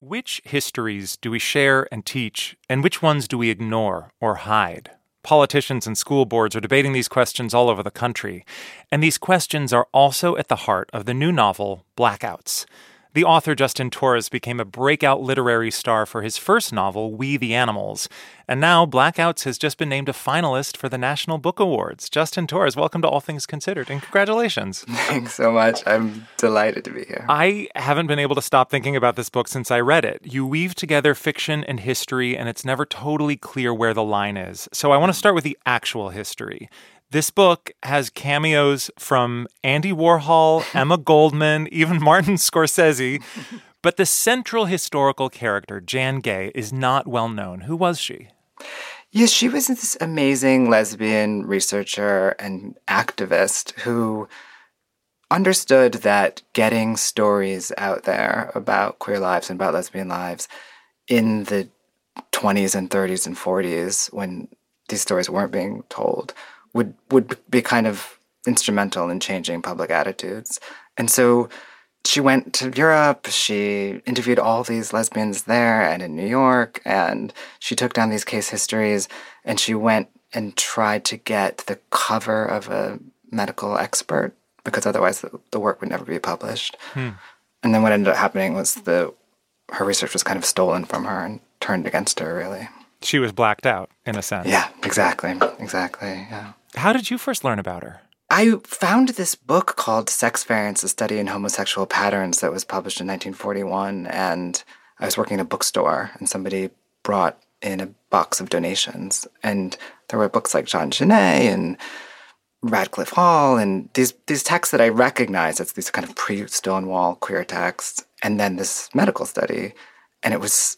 Which histories do we share and teach, and which ones do we ignore or hide? Politicians and school boards are debating these questions all over the country, and these questions are also at the heart of the new novel, Blackouts. The author, Justin Torres, became a breakout literary star for his first novel, We the Animals, and now Blackouts has just been named a finalist for the National Book Awards. Justin Torres, welcome to All Things Considered, and congratulations. Thanks so much. I'm delighted to be here. I haven't been able to stop thinking about this book since I read it. You weave together fiction and history, and it's never totally clear where the line is. So I want to start with the actual history. This book has cameos from Andy Warhol, Emma Goldman, even Martin Scorsese. But the central historical character, Jan Gay, is not well known. Who was she? Yes, she was this amazing lesbian researcher and activist who understood that getting stories out there about queer lives and about lesbian lives in the 20s and 30s and 40s, when these stories weren't being told, would be kind of instrumental in changing public attitudes. And so she went to Europe, she interviewed all these lesbians there and in New York, and she took down these case histories, and she went and tried to get the cover of a medical expert, because otherwise the work would never be published. And then what ended up happening was her research was kind of stolen from her and turned against her, really. She was blacked out, in a sense. Yeah, exactly, yeah. How did you first learn about her? I found this book called Sex Variants, A Study in Homosexual Patterns that was published in 1941, and I was working in a bookstore, and somebody brought in a box of donations, and there were books like Jean Genet and Radcliffe Hall, and these texts that I recognized as these kind of pre-Stonewall queer texts, and then this medical study, and it was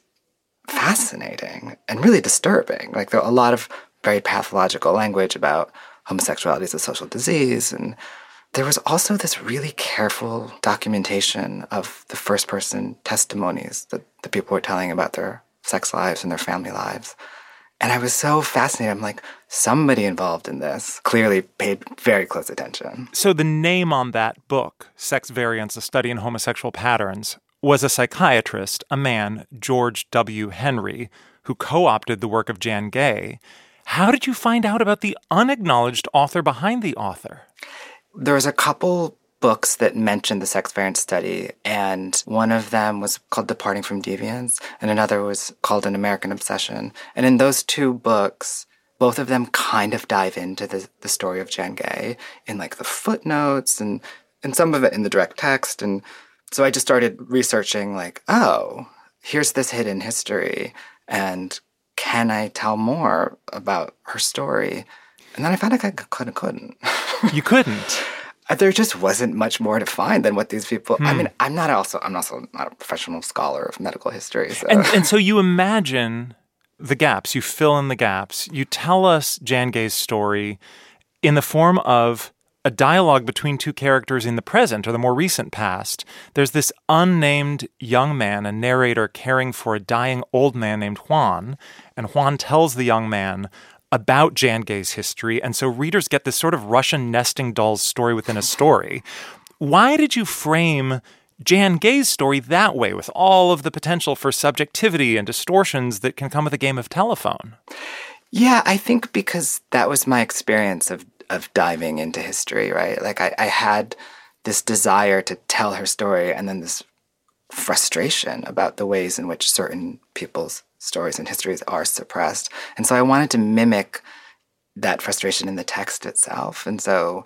fascinating and really disturbing. Like, there were a lot of very pathological language about homosexuality as a social disease, and there was also this really careful documentation of the first-person testimonies that the people were telling about their sex lives and their family lives. And I was so fascinated. I'm like, somebody involved in this clearly paid very close attention. So the name on that book, Sex Variants, A Study in Homosexual Patterns, was a psychiatrist, a man, George W. Henry, who co-opted the work of Jan Gay. How did you find out about the unacknowledged author behind the author? There was a couple books that mentioned the sex variant study, and one of them was called Departing from Deviance, and another was called An American Obsession. And in those two books, both of them kind of dive into the story of Jan Gay in like the footnotes and some of it in the direct text. And so I just started researching like, oh, here's this hidden history, and can I tell more about her story? And then I found like I couldn't. You couldn't? There just wasn't much more to find than what these people... I mean, I'm also not a professional scholar of medical history. So. And so you imagine the gaps. You fill in the gaps. You tell us Jan Gay's story in the form of a dialogue between two characters in the present or the more recent past. There's this unnamed young man, a narrator caring for a dying old man named Juan, and Juan tells the young man about Jan Gay's history, and so readers get this sort of Russian nesting dolls story within a story. Why did you frame Jan Gay's story that way, with all of the potential for subjectivity and distortions that can come with a game of telephone? Yeah, I think because that was my experience of diving into history, right? Like I had this desire to tell her story, and then this frustration about the ways in which certain people's stories and histories are suppressed. And so I wanted to mimic that frustration in the text itself. And so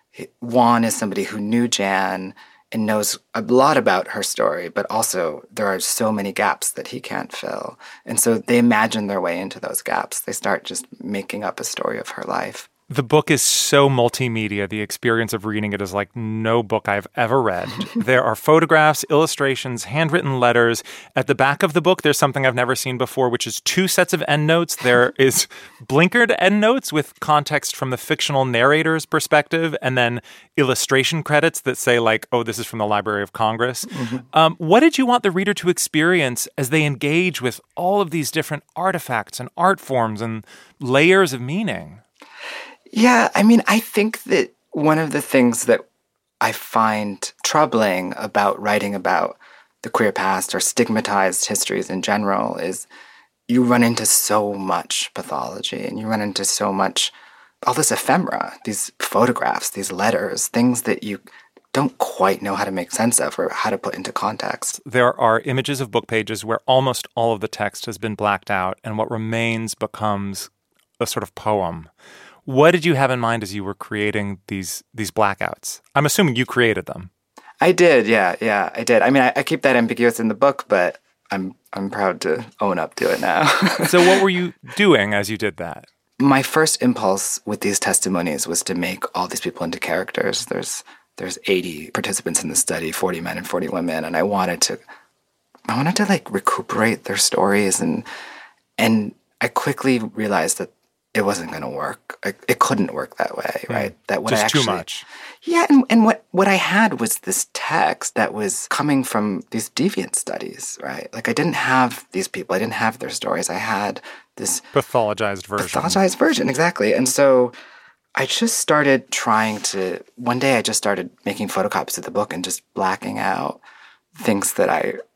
Juan is somebody who knew Jan and knows a lot about her story, but also there are so many gaps that he can't fill. And so they imagine their way into those gaps. They start just making up a story of her life. The book is so multimedia. The experience of reading it is like no book I've ever read. There are photographs, illustrations, handwritten letters. At the back of the book, there's something I've never seen before, which is 2 sets of endnotes. There is blinkered endnotes with context from the fictional narrator's perspective, and then illustration credits that say like, oh, this is from the Library of Congress. What did you want the reader to experience as they engage with all of these different artifacts and art forms and layers of meaning? Yeah, I mean, I think that one of the things that I find troubling about writing about the queer past or stigmatized histories in general is you run into so much pathology and you run into so much, all this ephemera, these photographs, these letters, things that you don't quite know how to make sense of or how to put into context. There are images of book pages where almost all of the text has been blacked out and what remains becomes a sort of poem. What did you have in mind as you were creating these blackouts? I'm assuming you created them. I did, yeah, I did. I mean, I keep that ambiguous in the book, but I'm proud to own up to it now. So what were you doing as you did that? My first impulse with these testimonies was to make all these people into characters. There's 80 participants in the study, 40 men and 40 women, and I wanted to like recuperate their stories, and I quickly realized that it wasn't going to work. It couldn't work that way, right? That what Just I actually, too much. Yeah, and what I had was this text that was coming from these deviant studies, right? Like I didn't have these people, I didn't have their stories. I had this pathologized version, exactly. And so I just started one day I just started making photocopies of the book and just blacking out things that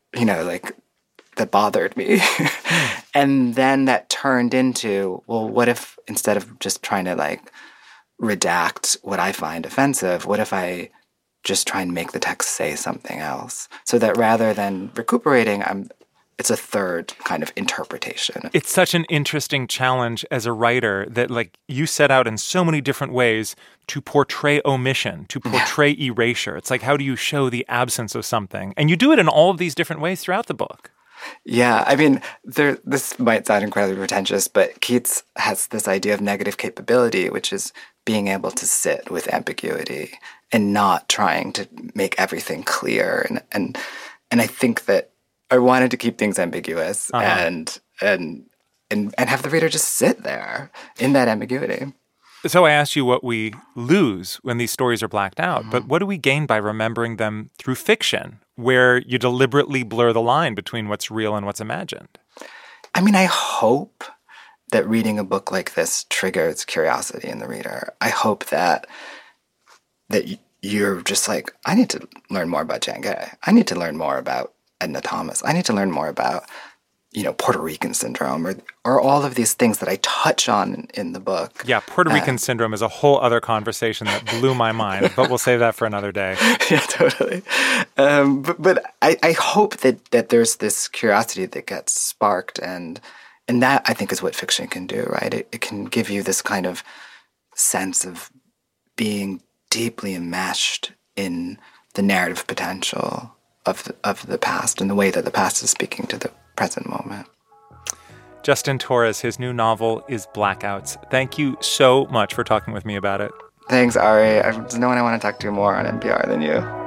that bothered me. And then that turned into, well, what if instead of just trying to like redact what I find offensive, what if I just try and make the text say something else? So that rather than recuperating, it's a third kind of interpretation. It's such an interesting challenge as a writer that like you set out in so many different ways to portray omission, to portray erasure. It's like, how do you show the absence of something? And you do it in all of these different ways throughout the book. Yeah, I mean, this might sound incredibly pretentious, but Keats has this idea of negative capability, which is being able to sit with ambiguity and not trying to make everything clear. And I think that I wanted to keep things ambiguous and have the reader just sit there in that ambiguity. So I asked you what we lose when these stories are blacked out, but what do we gain by remembering them through fiction, where you deliberately blur the line between what's real and what's imagined? I mean, I hope that reading a book like this triggers curiosity in the reader. I hope that you're just like, I need to learn more about Jan Gay. I need to learn more about Edna Thomas. I need to learn more about, Puerto Rican syndrome or all of these things that I touch on in the book. Yeah, Puerto Rican syndrome is a whole other conversation that blew my mind, but we'll save that for another day. Yeah, totally. But I hope that there's this curiosity that gets sparked, and that I think is what fiction can do, right? It can give you this kind of sense of being deeply enmeshed in the narrative potential of the past and the way that the past is speaking to the present moment. Justin Torres, his new novel is Blackouts. Thank you so much for talking with me about it. Thanks, Ari. There's no one I want to talk to more on NPR than you.